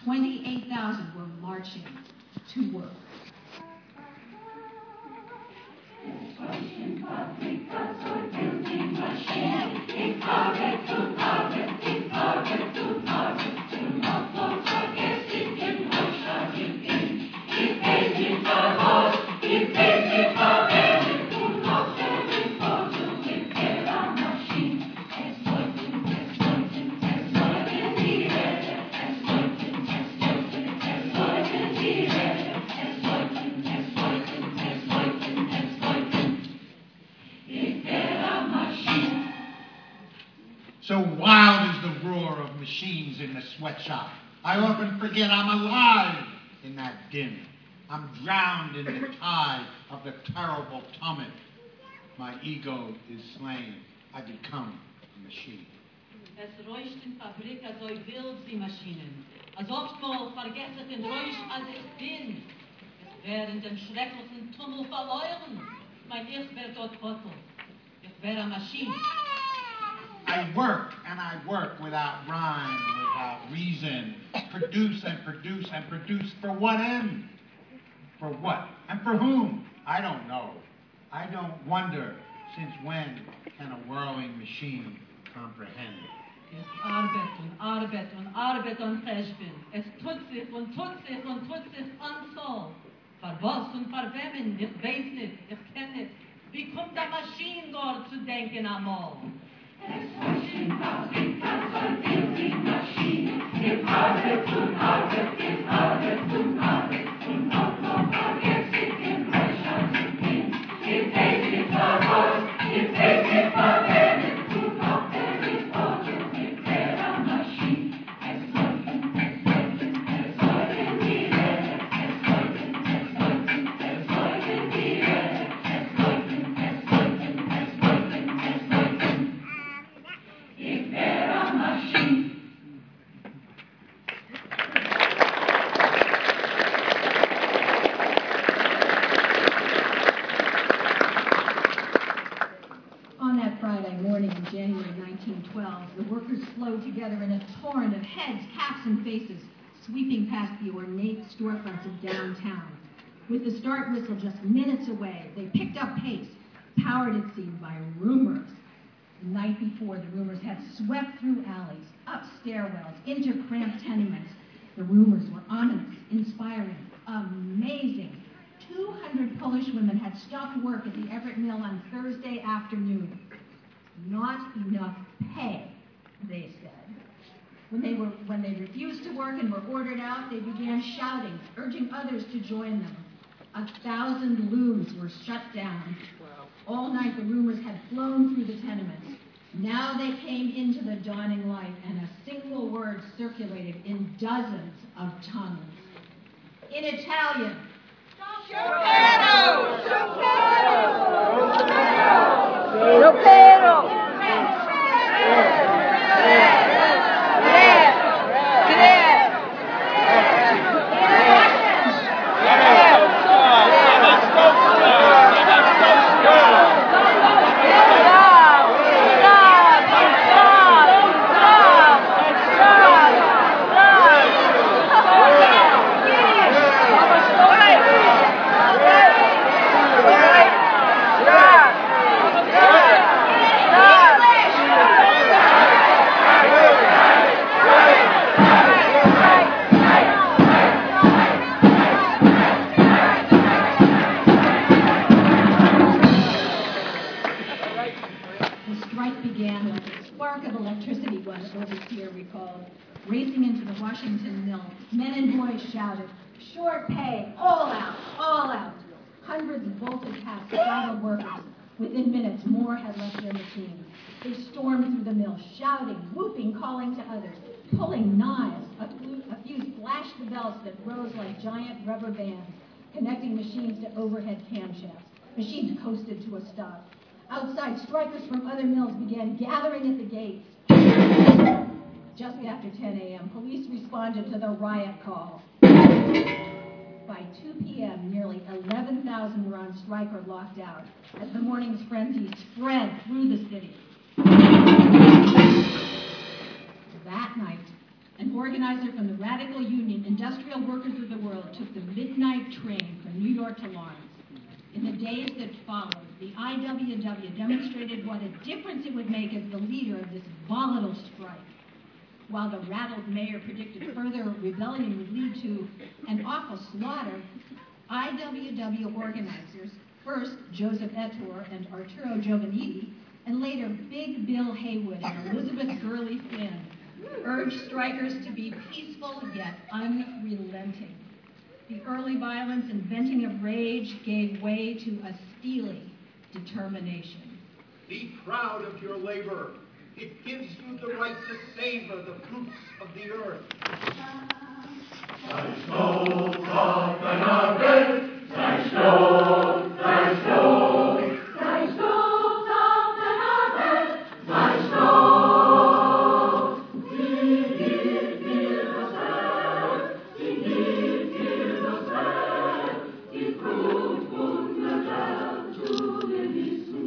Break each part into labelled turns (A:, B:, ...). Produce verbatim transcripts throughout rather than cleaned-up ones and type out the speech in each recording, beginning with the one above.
A: twenty-eight thousand were marching to work.
B: So wild is the roar of machines in the sweatshop. I often forget I'm alive in that din. I'm drowned in the tide of the terrible tumult. My ego is slain. I become a machine.
C: Es räuscht in Fabrik, als eu wild sie Maschinen. Als oftmal vergesse ich den Räusch, als ich bin. Es werden den schrecklichen Tummel verloren. Mein Ich wird dort Bottle. Ich wäre eine Maschine.
B: I work and I work without rhyme, without reason. Produce and produce and produce for what end? For what? And for whom? I don't know. I don't wonder, since when can a whirling machine comprehend?
C: Es arbeit und arbeit und arbeit und Cheshbin. Es tut sich und tut sich und tut sich an so. Für was und für wem? Ich weiß nicht, ich kenn nicht. Wie kommt der Maschine dort zu denken einmal? Es Maschine, Fabrik, als die Maschine. Im Arbeit und Arbeit, im Arbeit und Arbeit. Und auch noch vergesst ich im Rechner zu gehen. Ich weiß nicht warum, ich weiß nicht warum. Und auch der ist Auto mit der Maschine. Es läuft, es läuft, es läuft in die Welt. Es läuft, es läuft, es läuft in die Welt. Es läuft, es läuft, es läuft, es läuft. Ich wäre eine Maschine.
A: On that Friday morning in January nineteen twelve, the workers flowed together in a torrent of heads, caps, and faces, sweeping past the ornate storefronts of downtown. With the start whistle just minutes away, they picked up pace, powered, it seemed, by rumors. The night before, the rumors had swept through alleys, up stairwells, into cramped tenements. The rumors were ominous, inspiring, amazing. two hundred Polish women had stopped work at the Everett Mill on Thursday afternoon. Not enough pay, they said. When they, were, when they refused to work and were ordered out, they began shouting, urging others to join them. A thousand looms were shut down. All night, the rumors had flown through the tenements. Now they came into the dawning light, and a single word circulated in dozens of tongues. In Italian,
D: Sciopero! Sciopero! Sciopero!
A: racing into the Washington Mill. Men and boys shouted, "Short pay, all out, all out." Hundreds bolted past fellow workers. Within minutes, more had left their machines. They stormed through the mill, shouting, whooping, calling to others, pulling knives. A few, a few splashed the belts that rose like giant rubber bands, connecting machines to overhead camshafts. Machines coasted to a stop. Outside, strikers from other mills began gathering at the gates. Just after ten a.m., police responded to the riot call. By two p.m., nearly eleven thousand were on strike or locked out as the morning's frenzy spread through the city. That night, and organizer from the Radical Union, Industrial Workers of the World took the midnight train from New York to Lawrence. In the days that followed, the I W W demonstrated what a difference it would make as the leader of this volatile strike. While the rattled mayor predicted further rebellion would lead to an awful slaughter, I W W organizers, first Joseph Ettore and Arturo Giovannitti, and later Big Bill Haywood and Elizabeth Gurley Flynn, urged strikers to be peaceful yet unrelenting. The early violence and venting of rage gave way to a steely determination.
E: Be proud of your labor. It gives you the right to savor the fruits of the earth.
D: Sei stolz auf dein Arbeit, sei stolz, sei stolz. Sei stolz auf dein Arbeit, sei stolz. Sie gibt dir das Werk, sie gibt dir das Werk, die Frucht und der Werk zu genießen.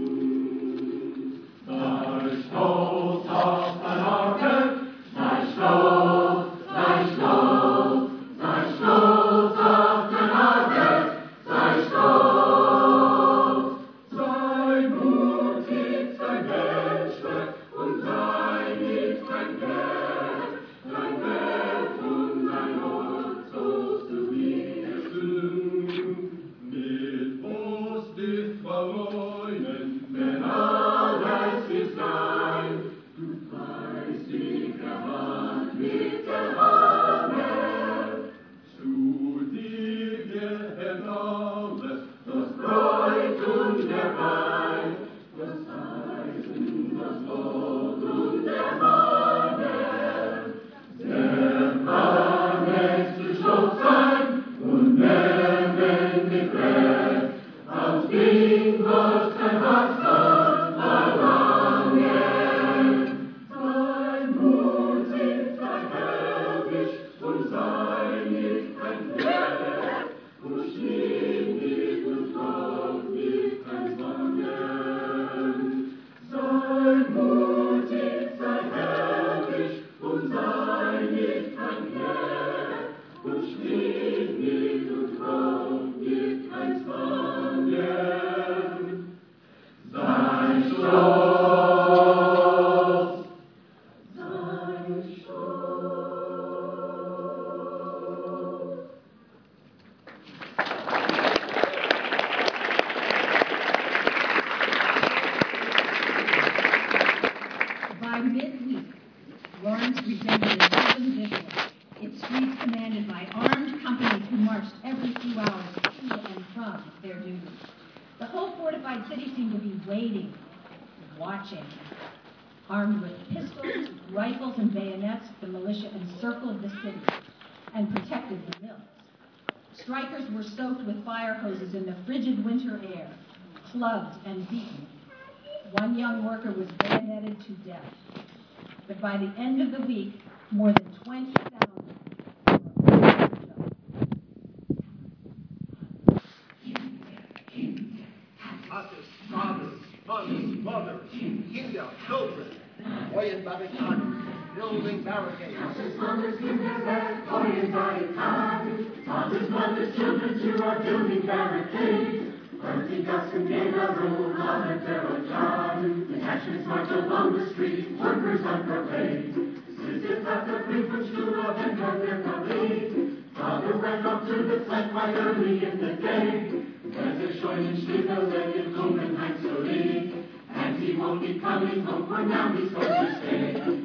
D: Sei stolz auf dein Arbeit, sei stolz, sei stolz. Sei stolz auf dein Arbeit, sei stolz. Sei mutig, sei menschlich und sei nicht dein Geld. Dein Wert und dein Ort sollst du wissen. Mit Brust nicht verleugnen, denn Arbeit ist dein. Du weißt, wie gewandt mit der Arbeit. Zu dir gehört alles, das Brot und der Wein, das Eisen, das Brot und der Mann. Der Mann lässt du stolz sein und lebendig weg, auf den Gott kein Wasser verlangen. Sei mutig, sei herrlich und sei nicht ein Pferd, und steh nicht und kauf nicht kein Zwangen. Sei mutig, sei herrlich und sei nicht ein Pferd, und steh nicht und kauf nicht kein Zwangen. Sei stolz, sei stolz.
A: By midweek, Lawrence resembled a prison visual, its streets commanded by armed companies who marched every few hours to and from their duties. The whole fortified city seemed to be waiting, watching. Armed with pistols, rifles, and bayonets, the militia encircled the city and protected the mills. Strikers were soaked with fire hoses in the frigid winter air, clubbed and beaten. One young worker was bayoneted to death. But by the end of the week, more than twenty thousand were on the job.
E: Artists, fathers, mothers, mothers, Kinder, children, Feuern Barrikaden, building barricades.
D: Fathers, mothers, Kinder, Feuern Barrikaden. Fathers, mothers, children, you are building barricades. Empty Gassen, General, Barrikaden. Detachments march along the street, workers on parade. Sitzt auf der Prüfungsschule, wenn kein mehr verweht. Father went up to the flank quite early in the day. There's a Scheunenstiefel, there is Blumenheim to leave. And he won't be coming home, for now he's going to stay.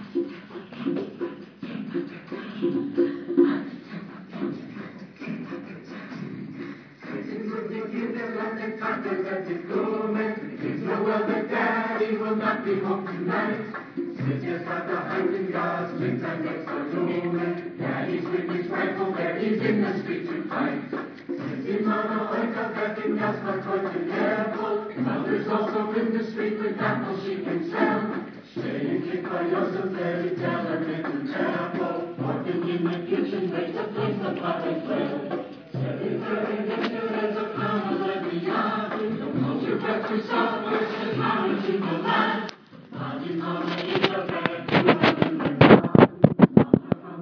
D: Daddy will not be home tonight. Sitzt jetzt hat der Heimgengas mit seinem Wechselblumen. Daddy's with his rifle there, he's in the street to fight. Sitzt in Mother Oika packing gas for toys and careful. Mother's also in the street with apples she can sell. Staying kicked by Joseph there, he tell her making careful. Working in the kitchen, makes a place of pot and clay. Secretary Victor has a pound of every yard. Don't hold your breath yourself, where's the carriage in the land? Body's on the eat of that, you are in the yard. Mother from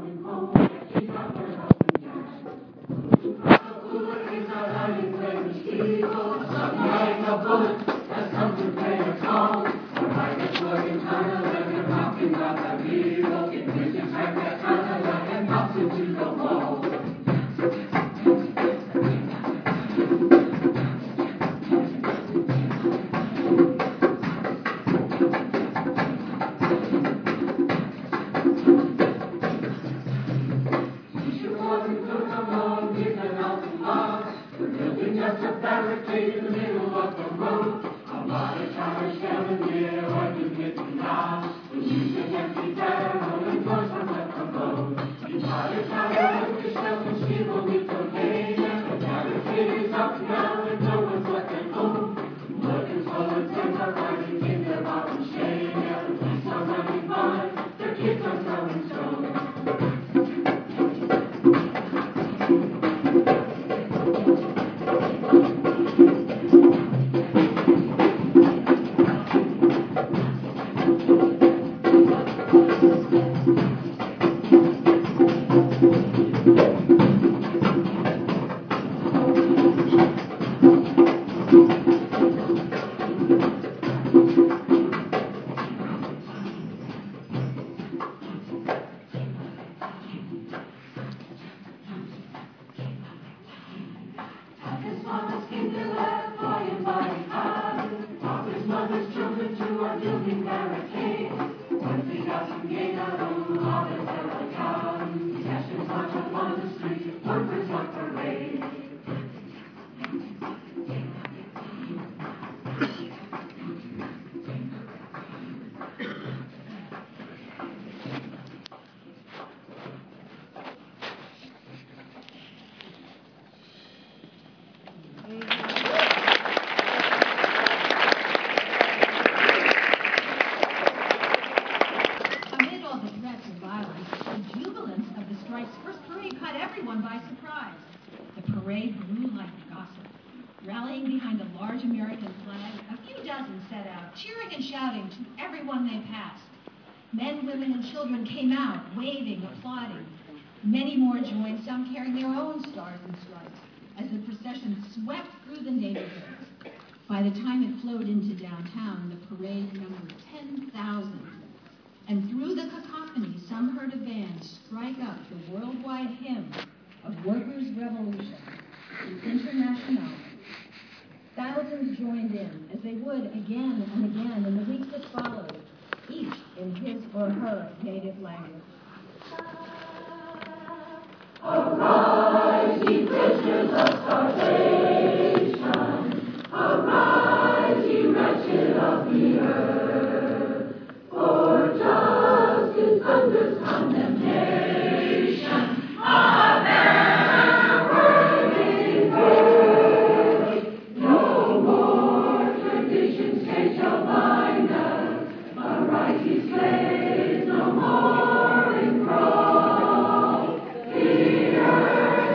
D: Casemiro, it wishes like that Cadillac and knocks into the wall. Just a barricade in the middle of the road. A lot of trying to shell in there, arguing with me now. The use of empty barrel and doors from left alone. You try to try with yourself and she will be cocaine. The barricade is up now and no one's let them go. Workers volunteers are riding in their mountain shade. The police are running by, their kids are throwing stones.
A: Cheering and shouting to everyone they passed. Men, women, and children came out, waving, applauding. Many more joined, some carrying their own stars and stripes, as the procession swept through the neighborhoods. By the time it flowed into downtown, the parade numbered ten thousand. And through the cacophony, some heard a band strike up the worldwide hymn of Workers' Revolution, the Internationale. Thousands joined in, as they would again and again in the weeks that followed, each in his or her native language.
D: Arise, ye prisoners of starvation! Arise, ye wretched of the earth! For justice thunders condemnation. Amen! Slaves no more in crawl, the earth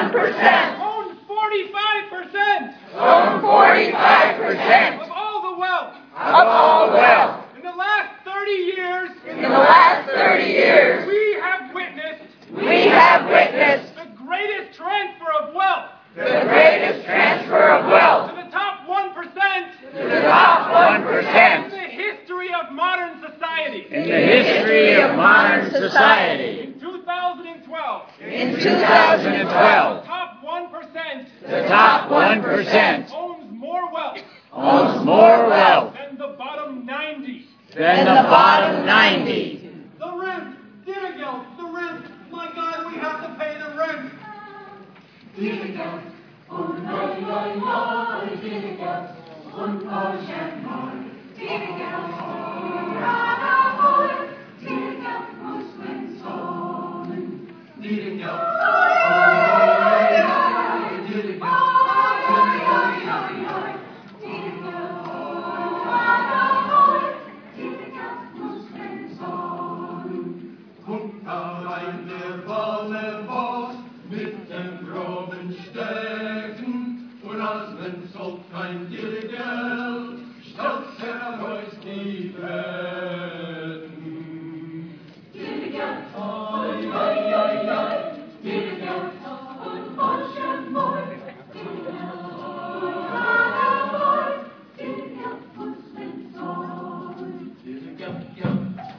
F: one percent.
E: Owns forty-five percent.
F: Own forty-five percent.
E: Of all the wealth.
F: Of all wealth.
E: In the last thirty years.
F: In the last thirty years.
E: We have witnessed.
F: We have witnessed.
E: The greatest transfer of wealth.
F: The greatest transfer of wealth.
E: To the top one percent.
F: To the top one percent.
E: In the history of modern society.
F: In the history of modern society.
E: In two thousand twelve.
F: In two thousand twelve.
E: The top one percent.
F: The top one percent.
E: Owns more wealth.
F: Owns more wealth.
E: Than the bottom ninety.
F: Than the bottom ninety.
E: The rent. Dirigel. The rent. My God, we have to pay the rent.
D: Dirigel. Und oi, oi, oi, Dirigel. Und Ocean Boy. Dirigel. Rada Boy. Dirigel muss man zahlen. Dirigel. Oi, oi, oi, oi, Dirigel. Oi, oi, oi, oi. Dirigel. Rada Boy. Dirigel muss man zahlen. Kommt allein der volle Boss mit den groben Stecken und als man zahlt kein Dirigel, stellt er euch die Betten. Dirigel, oi, oi, oi, oi, Dirigel, und Ocean Boy. Dirigel, Rada Boy, Dirigel muss man zahlen. Dirigel, ja.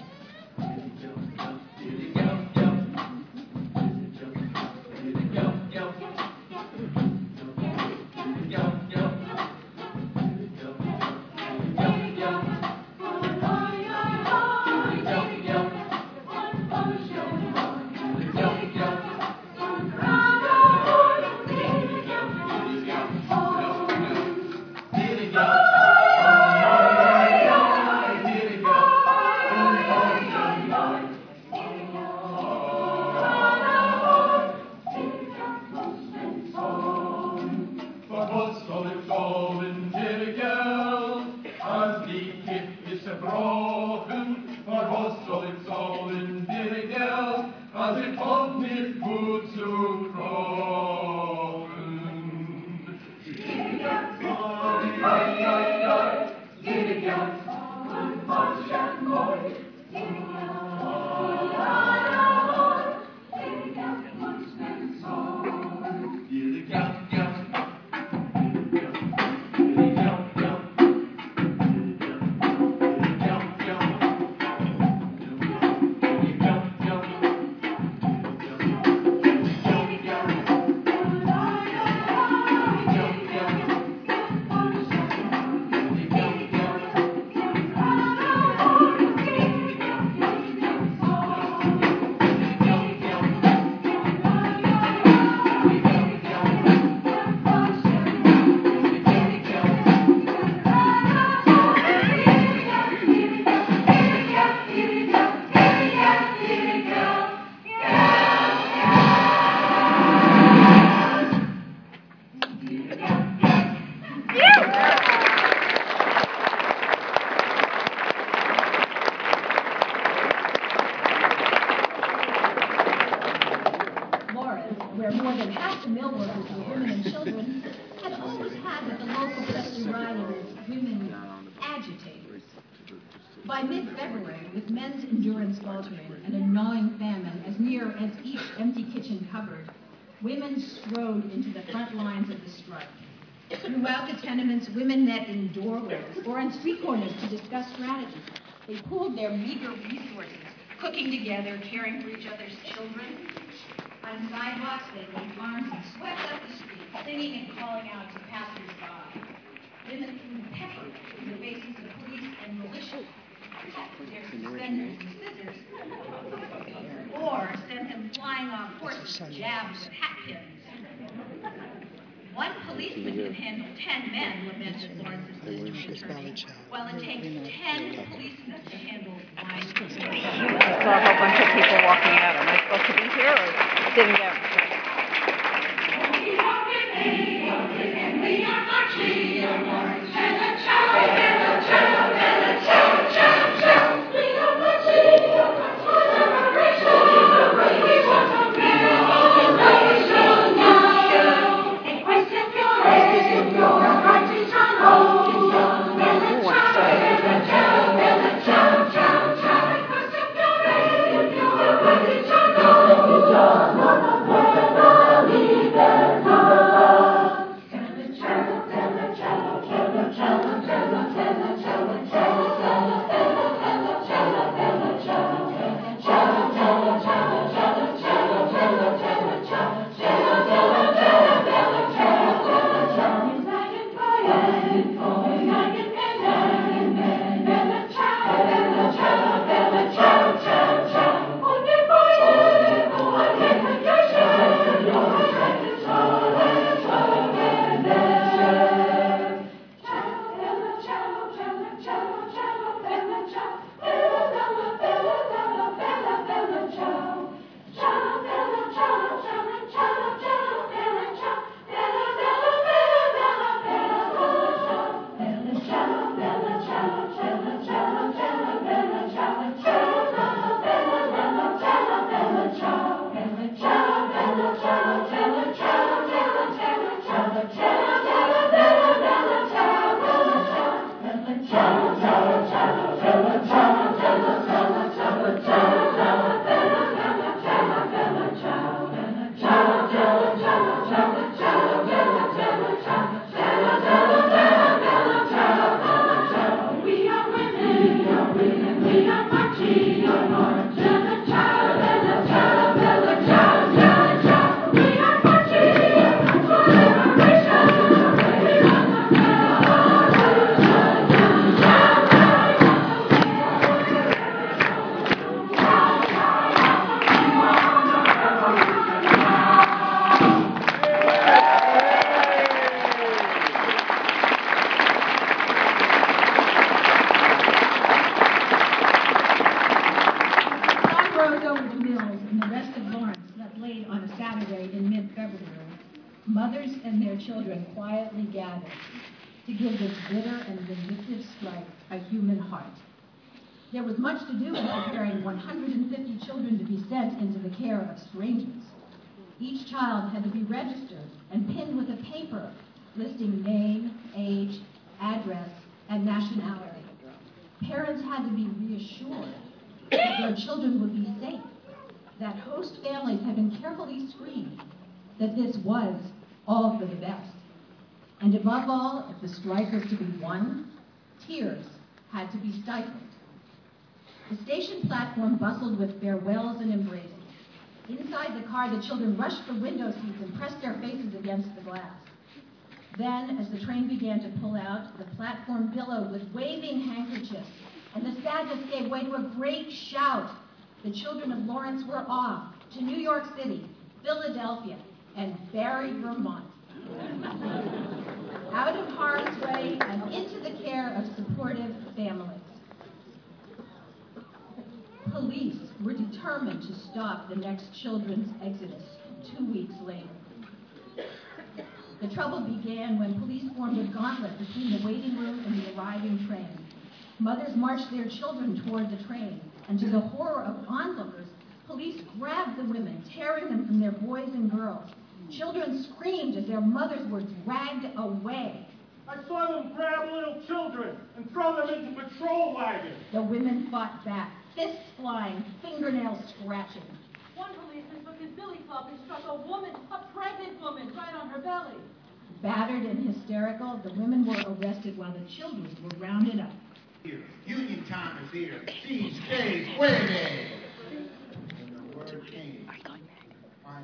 A: By mid-February, with men's endurance faltering and a gnawing famine as near as each empty kitchen cupboard, women strode into the front lines of the strike. Throughout the tenements, women met in doorways or on street corners to discuss strategies. They pooled their meager resources, cooking together, caring for each other's children. On sidewalks, they laid arms and swept up the street, singing and calling out to passers-by. Women threw pepper in the faces of police and militia, cut their suspenders and scissors, or sent them flying off horses jabbed with hat pins. One policeman can handle ten men, lamented Lawrence's district attorney, while it takes ten policemen to handle one.
G: I saw a whole bunch of people walking out. Am I supposed to be here or sitting down?
D: Cello,
A: mothers and their children quietly gathered to give this bitter and vindictive strike a human heart. There was much to do in preparing one hundred fifty children to be sent into the care of strangers. Each child had to be registered and pinned with a paper listing name, age, address, and nationality. Parents had to be reassured that their children would be safe, that host families had been carefully screened, that this was all for the best. And above all, if the strike was to be won, tears had to be stifled. The station platform bustled with farewells and embraces. Inside the car, the children rushed for window seats and pressed their faces against the glass. Then, as the train began to pull out, the platform billowed with waving handkerchiefs, and the sadness gave way to a great shout. The children of Lawrence were off to New York City, Philadelphia, and Barry, Vermont. Out of harm's way and into the care of supportive families. Police were determined to stop the next children's exodus two weeks later. The trouble began when police formed a gauntlet between the waiting room and the arriving train. Mothers marched their children toward the train, and to the horror of onlookers, police grabbed the women, tearing them from their boys and girls. Children screamed as their mothers were dragged away.
E: I saw them grab little children and throw them into patrol wagons.
A: The women fought back, fists flying, fingernails scratching.
C: One policeman took his billy club and struck a woman, a pregnant woman, right on her belly.
A: Battered and hysterical, the women were arrested while the children were rounded up.
B: Here. Union time is here. Seize, days, puede. And the word came. Final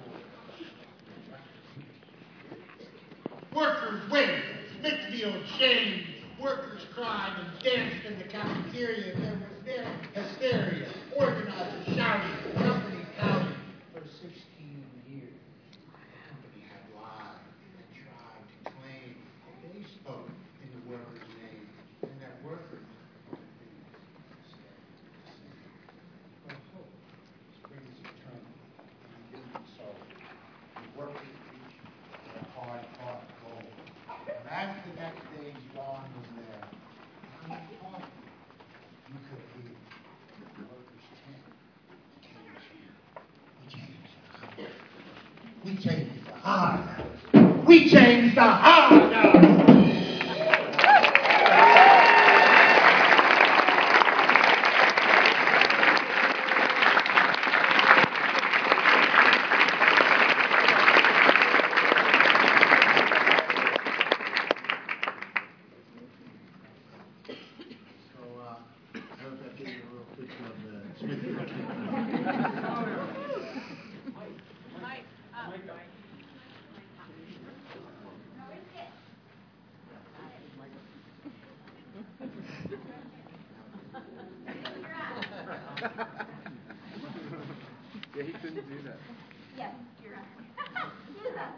B: score. Workers waited. Smithfield shamed. Workers cried and danced in the cafeteria. There was their hysteria. Organizers shouting. Companies pouting. For sixteen years, the company had lied and tried to claim that they spoke in the workers' name and that workers were said the same. But hope springs eternal, and human soul. The workers reached their hard-fought goal. And as the next day's dawn was there, how often you could hear the workers chant, we changed the hard hours. We changed the hard hours.
H: Yeah, he couldn't do that.
I: Yes, you're right. Do that.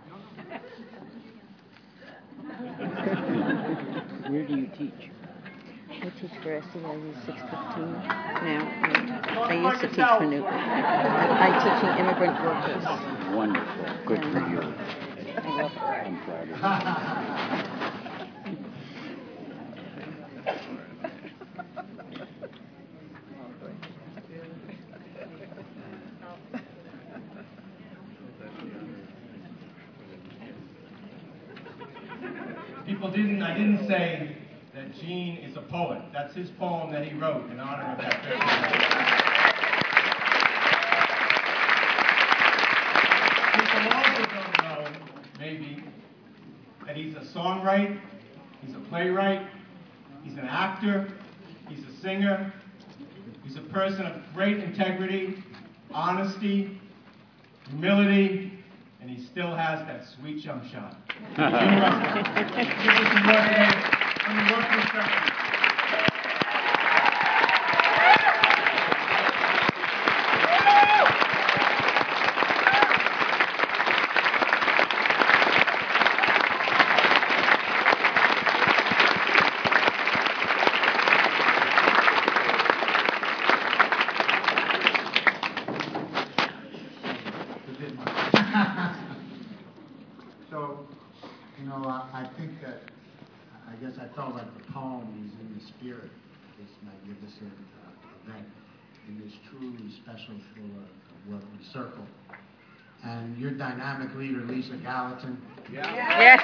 G: Where do you teach? I teach for S E I U six fifteen now. I, I used to teach for Newport. I'm teaching immigrant workers.
F: Wonderful. Good for you.
G: I love it.
F: I'm proud of you.
J: People didn't, I didn't say that Gene is a poet. That's his poem that he wrote in honor of that person. People also don't know, maybe, that he's a songwriter, he's a playwright, he's an actor, he's a singer, he's a person of great integrity, honesty, humility, and he still has that sweet jump shot. Gene Russell. Give us some more today on the workers' section.
B: So, you know, I, I think that, I guess I felt like the poem is in the spirit of this magnificent uh, event, in this truly special uh, working circle. And your dynamic leader, Lisa Gallatin.
G: Yeah. Yes.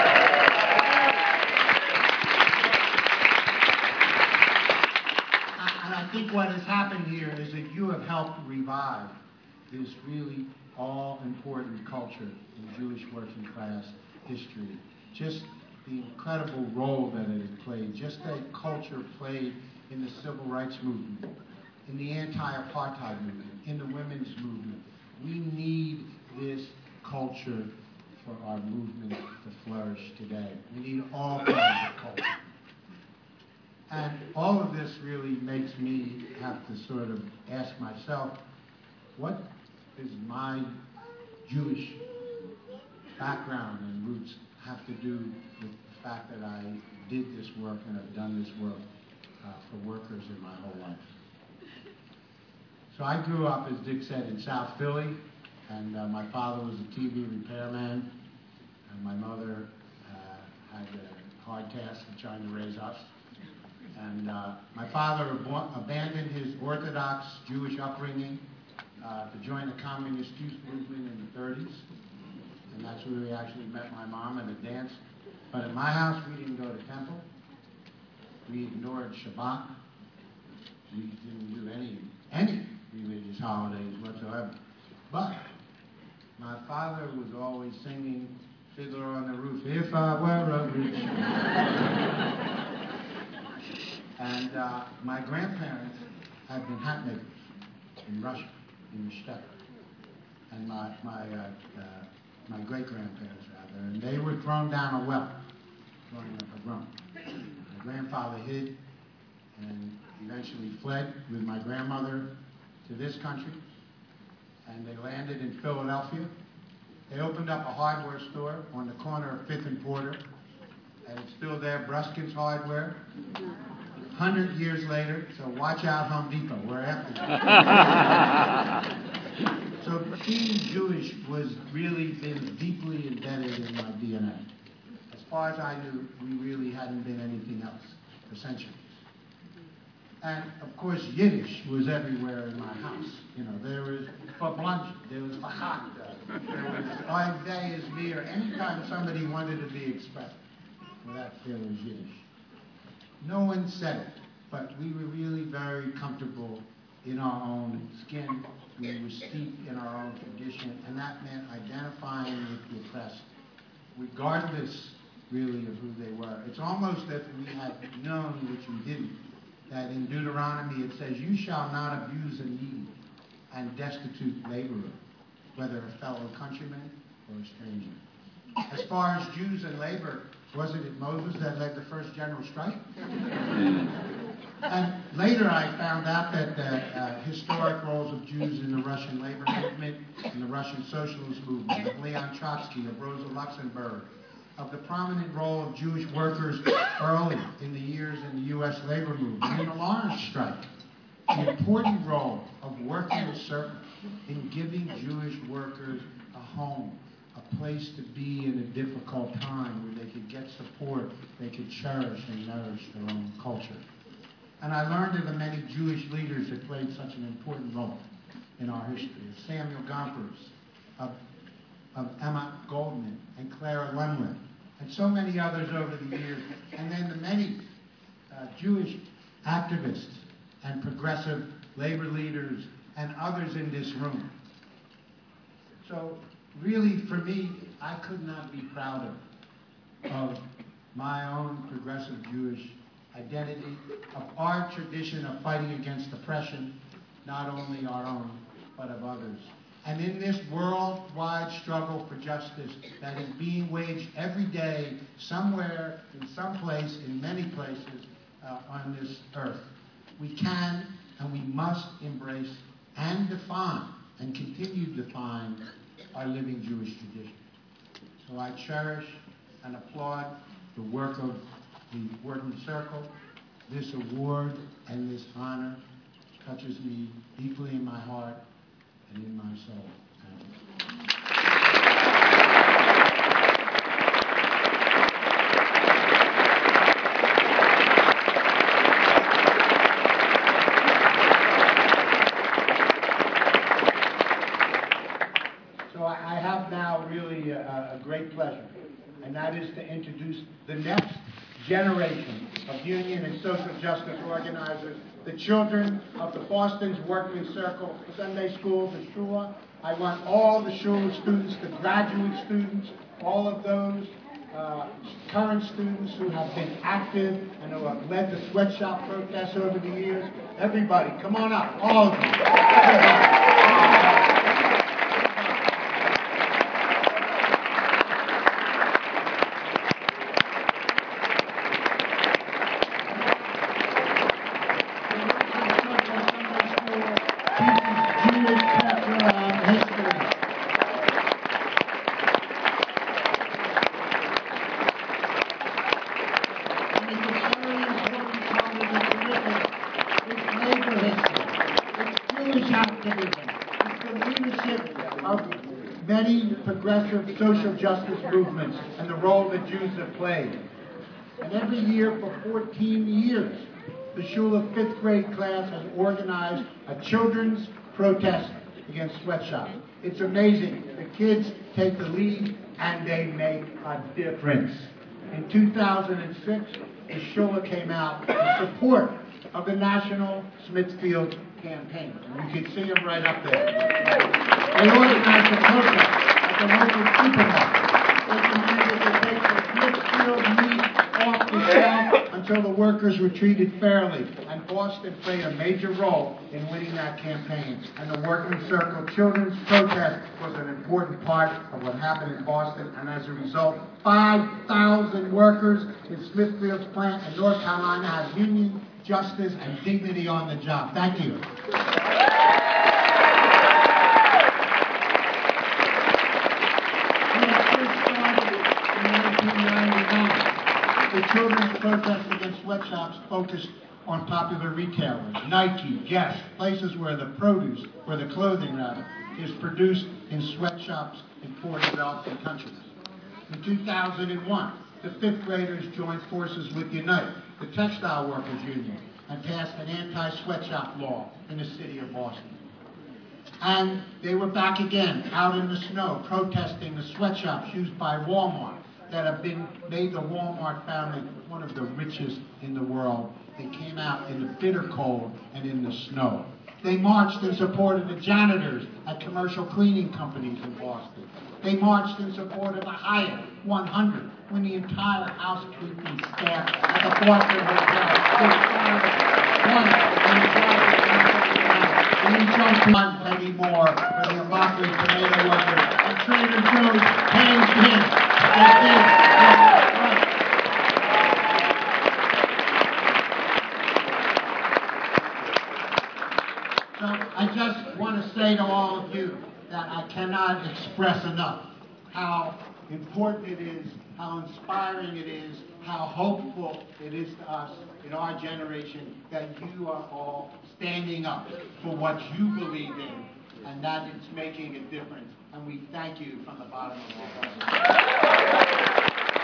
B: And I think what has happened here is that you have helped revive this really all-important culture in Jewish working class history. Just the incredible role that it has played, just that culture played in the civil rights movement, in the anti-apartheid movement, in the women's movement. We need this culture for our movement to flourish today. We need all kinds of culture. And all of this really makes me have to sort of ask myself, what does my Jewish background and roots have to do with the fact that I did this work and have done this work uh, for workers in my whole life? So I grew up, as Dick said, in South Philly, and uh, my father was a T V repairman, and my mother uh, had a hard task of trying to raise us. And uh, my father ab abandoned his Orthodox Jewish upbringing uh, to join the communist youth movement in the thirties. And that's where we actually met my mom at a dance. But in my house, we didn't go to temple. We ignored Shabbat. We didn't do any, any religious holidays whatsoever. But my father was always singing Fiddler on the Roof, if I were a rich man. And uh, my grandparents had been hat makers in Russia, in the steppe. And my, my, uh, uh, my great-grandparents, rather, and they were thrown down a well, growing up a grunt. My grandfather hid and eventually fled with my grandmother to this country, and they landed in Philadelphia. They opened up a hardware store on the corner of Fifth and Porter, and it's still there, Bruskin's Hardware. Hundred years later, so watch out, Home Depot, we're after you. So being Jewish was really been deeply embedded in my D N A. As far as I knew, we really hadn't been anything else for centuries. And of course, Yiddish was everywhere in my house. You know, there was Fablunch, there was Fachat, there was Oy Vey is Mir. Anytime somebody wanted to be expressed, well, that there was Yiddish. No one said it, but we were really very comfortable in our own skin. We were steeped in our own tradition, and that meant identifying with the oppressed, regardless, really, of who they were. It's almost as if we had known, which we didn't, that in Deuteronomy it says, you shall not abuse a needy and destitute laborer, whether a fellow countryman or a stranger. As far as Jews and labor, wasn't it Moses that led the first general strike? And later I found out that the uh, historic roles of Jews in the Russian labor movement, in the Russian socialist movement, of Leon Trotsky, of Rosa Luxemburg, of the prominent role of Jewish workers early in the years in the U S labor movement, in the Lawrence strike, the important role of working the circle in giving Jewish workers a home, a place to be in a difficult time where they could get support, they could cherish and nourish their own culture. And I learned of the many Jewish leaders that played such an important role in our history, of Samuel Gompers, of, of Emma Goldman and Clara Lemlin, and so many others over the years, and then the many uh, Jewish activists and progressive labor leaders and others in this room. So really, for me, I could not be prouder of my own progressive Jewish identity, of our tradition of fighting against oppression, not only our own, but of others. And in this worldwide struggle for justice that is being waged every day, somewhere, in some place, in many places uh, on this earth, we can and we must embrace and define and continue to define our living Jewish tradition. So I cherish and applaud the work of the Working Circle. This award and this honor touches me deeply in my heart and in my soul. Thank you. and that is to introduce the next generation of union and social justice organizers, the children of the Boston's Workmen's Circle, Sunday School, the Shula. I want all the Shula students, the graduate students, all of those uh, current students who have been active and who have led the sweatshop protests over the years. Everybody, come on up, all of you. Everybody. Many progressive social justice movements and the role that Jews have played. And every year for fourteen years, the Shula fifth grade class has organized a children's protest against sweatshops. It's amazing. The kids take the lead and they make a difference. In two thousand six, the Shula came out in support of the National Smithfield Campaign. And you can see them right up there. They organized a protest at the local supermarket. They demanded that they take the Smithfield meat off the shelf until the workers were treated fairly. And Boston played a major role in winning that campaign. And the Workmen's Circle Children's Protest was an important part of what happened in Boston. And as a result, five thousand workers in Smithfield's plant in North Carolina have union, justice, and dignity on the job. Thank you. The children's protest against sweatshops focused on popular retailers, Nike, Guess, places where the produce, where the clothing rather, is produced in sweatshops in poor developing countries. In two thousand one, the fifth graders joined forces with Unite, the textile workers union, and passed an anti-sweatshop law in the city of Boston. And they were back again, out in the snow, protesting the sweatshops used by Walmart that have been made the Walmart family one of the richest in the world. They came out in the bitter cold and in the snow. They marched in support of the janitors at commercial cleaning companies in Boston. They marched in support of the Hyatt one hundred when the entire housekeeping staff at the Boston Hotel we don't want anymore for the Immokalee tomato workers and Trader Joe's caved in. So I just want to say to all of you that I cannot express enough how important it is, how inspiring it is, how hopeful it is to us in our generation that you are all standing up for what you believe in, and that it's making a difference. And we thank you from the bottom of our hearts.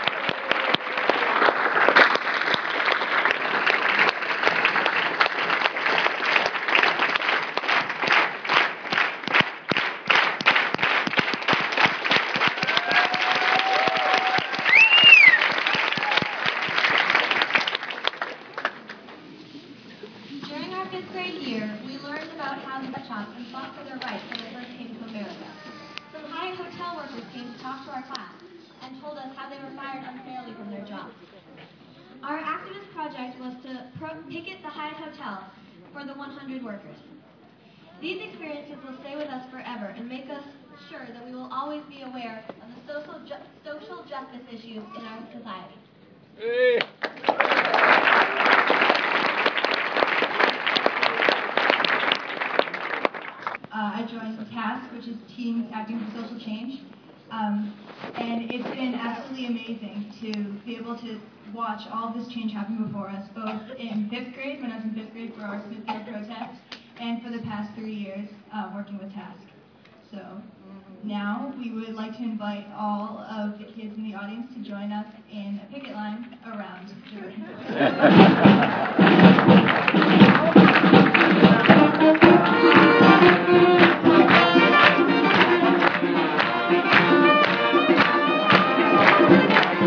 I: During our fifth grade year, we learned about how sweatshops and fought for their rights when they first came to America. Some Hyatt hotel workers came to talk to our class and told us how they were fired unfairly from their jobs. Our activist project was to pro picket the Hyatt Hotel for the one hundred workers. These experiences will stay with us forever and make us sure that we will always be aware of the social, ju social justice issues in our society.
F: Hey.
H: Uh, I joined TASK, which is Teens Acting for Social Change, um, and it's been absolutely amazing to be able to watch all this change happen before us, both in fifth grade, when I was in fifth grade for our Smithfield protest, and for the past three years uh, working with TASK. So now we would like to invite all of the kids in the audience to join us in a picket line around the room.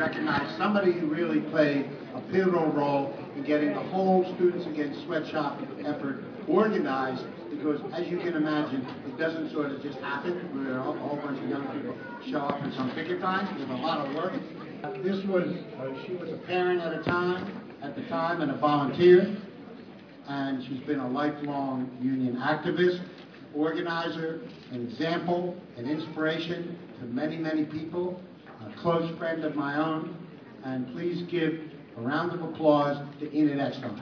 K: recognize somebody who really played a pivotal role in getting the whole Students Against Sweatshop effort organized, because as you can imagine, it doesn't sort of just happen where a whole bunch of young people show up at some picket line with a lot of work. This was, uh, she was a parent at a time, at the time, and a volunteer, and she's been a lifelong union activist, organizer, an example, an inspiration to many, many people, a close friend of my own, and please give a round of applause to Enid Eckstein.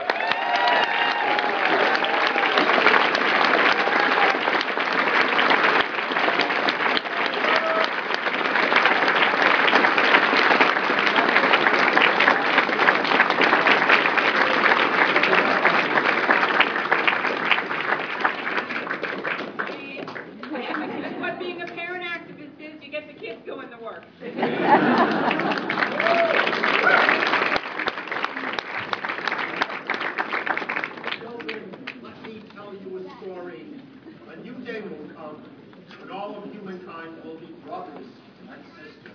L: What being a parent activist is, you get the kids doing the work.
E: Children, let me tell you a story. A new day will come when all of humankind will be brothers and sisters.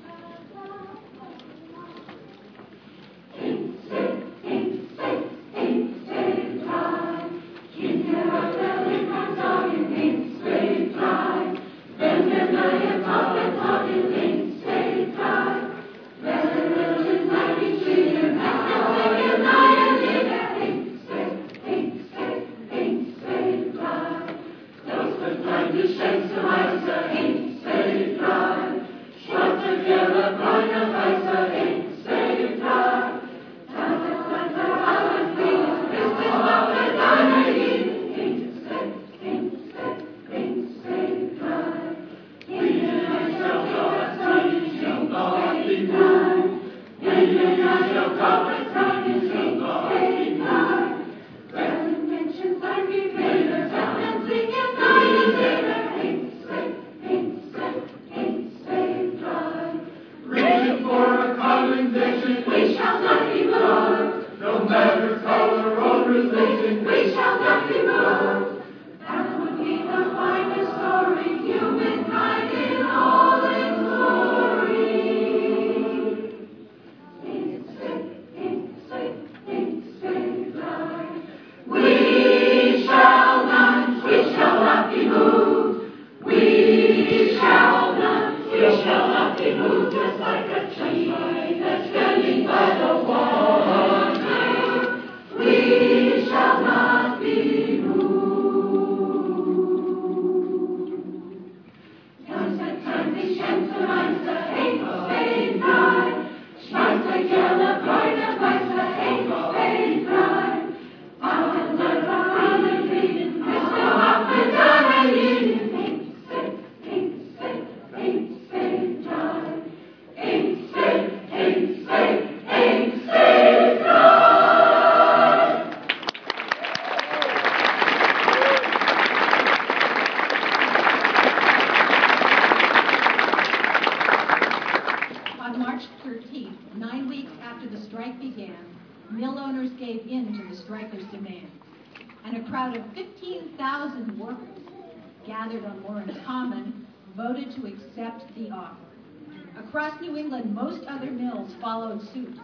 A: mill owners gave in to the strikers' demands, and a crowd of fifteen thousand workers gathered on Lawrence Common voted to accept the offer. Across New England, most other mills followed suit.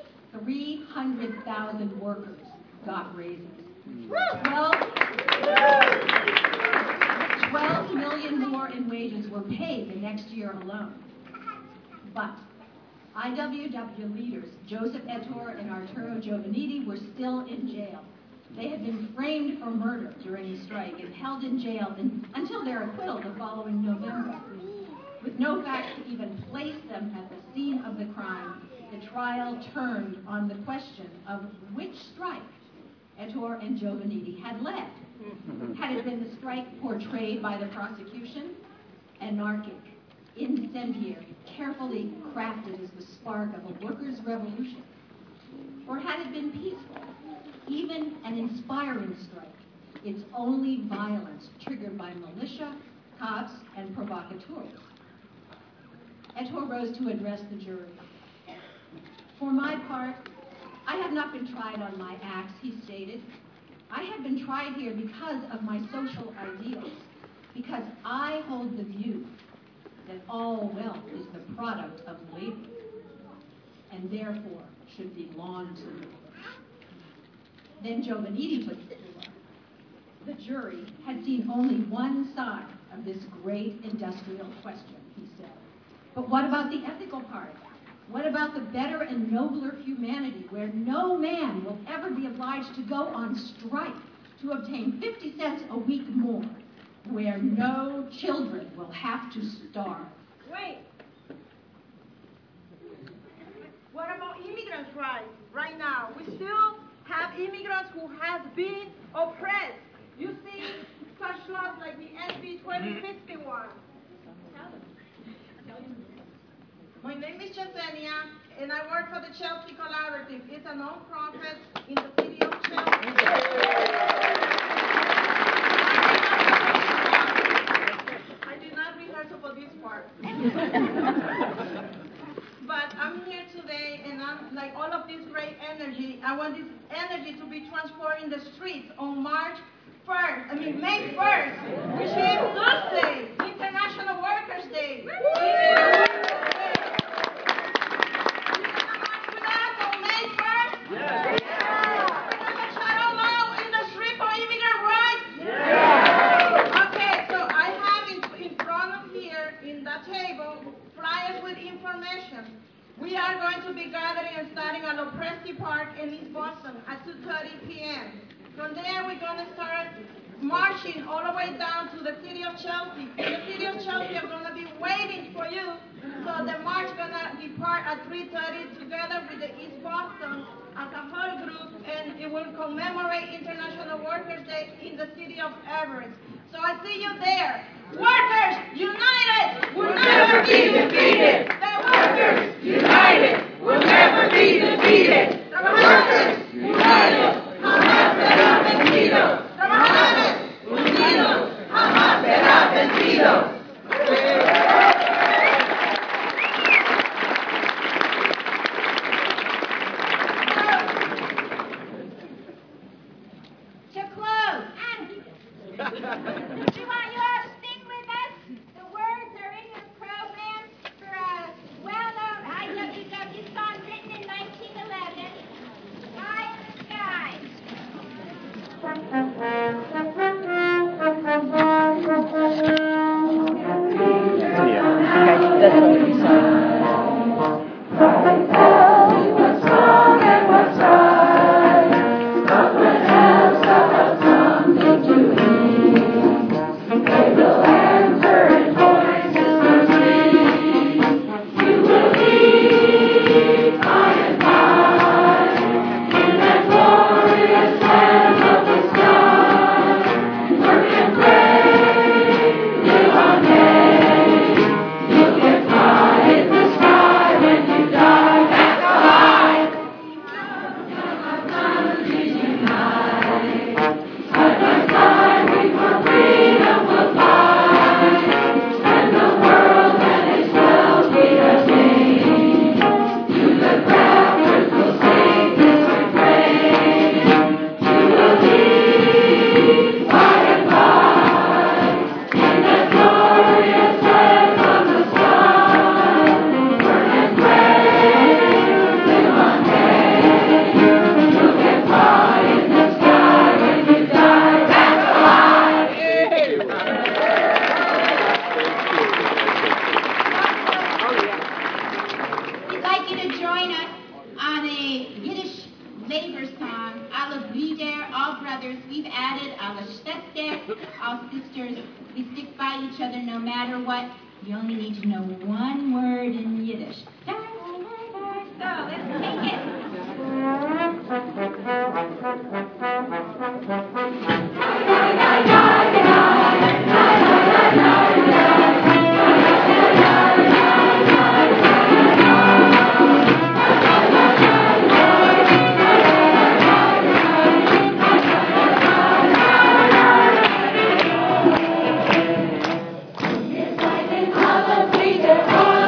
A: three hundred thousand workers got raises. twelve, twelve million more in wages were paid the next year alone. But I W W leaders Joseph Ettore and Arturo Giovannitti were still in jail. They had been framed for murder during the strike and held in jail in, until their acquittal the following November. With no facts to even place them at the scene of the crime, the trial turned on the question of which strike Ettore and Giovannitti had led. Had it been the strike portrayed by the prosecution, anarchic, incendiary, carefully crafted as the spark of a workers' revolution? Or had it been peaceful, even an inspiring strike, its only violence triggered by militia, cops, and provocateurs? Ettore rose to address the jury. For my part, I have not been tried on my acts, he stated. I have been tried here because of my social ideals, because I hold the view that all wealth is the product of labor. and therefore should belong to me. Then Giovannitti puts it forth. The jury had seen only one side of this great industrial question, he said. But what about the ethical part? What about the better and nobler humanity where no man will ever be obliged to go on strike to obtain fifty cents a week more, where no children will have to starve?
L: Wait. What about immigrants' rights right now? We still have immigrants who have been oppressed. You see such laws like the S B twenty fifty-one. My name is Chesenia, and I work for the Chelsea Collaborative. It's a non-profit in the city of Chelsea. I did not rehearse for this part. But I'm here today, and I'm like all of this great energy. I want this energy to be transformed in the streets on March first, I mean May first, which is Thursday, International Workers' Day. We are going to be gathering and starting at Lopresti Park in East Boston at two thirty p m From there, we're going to start marching all the way down to the city of Chelsea. The city of Chelsea are going to be waiting for you. So the march is going to depart at three thirty together with the East Boston as a whole group, and it will commemorate International Workers' Day in the city of Everett. So I see you there. Workers united will never be defeated. The workers united will never be defeated. The workers united jamás será vencido. Trabajadores unidos jamás será vencido.
M: To close, we want you all to sing with us. The words are in your program for a well-known I W W song written in nineteen eleven, Eye in the Sky.
G: Yeah, that's what we saw.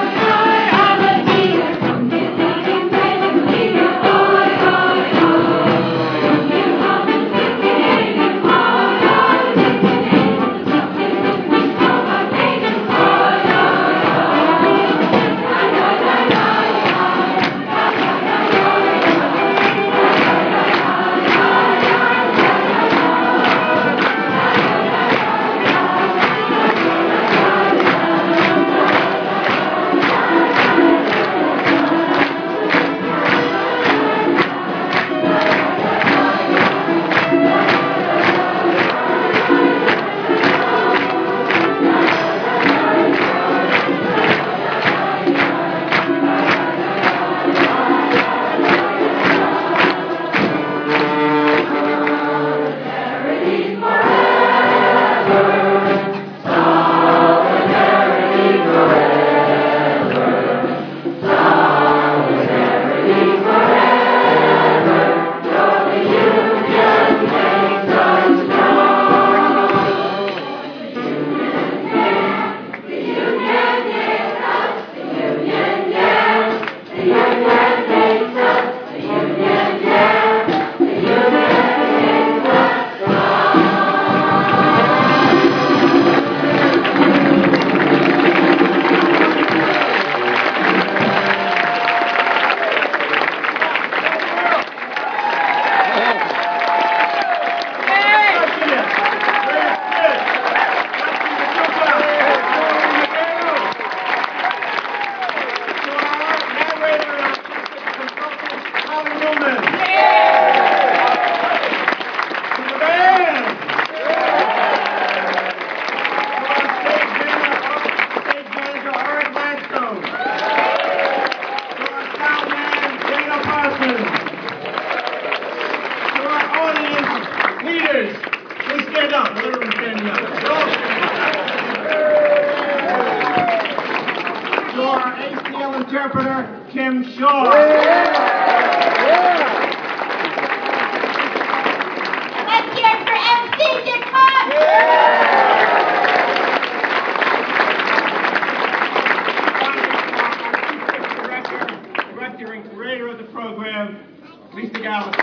D: Oh,
J: Shaw.
M: Let's hear it for M C Dick Fox.
J: Director, director and curator of the program, Lisa Gallagher.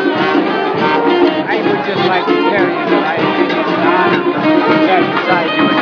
F: I would just like to tell you that I think it's an honor to present beside you